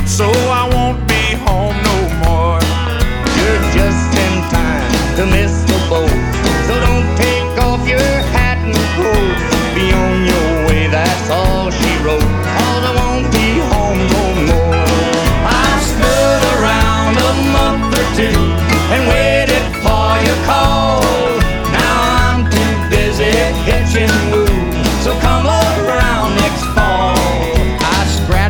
so I won't be home no more. You're just in time to miss the boat, so don't take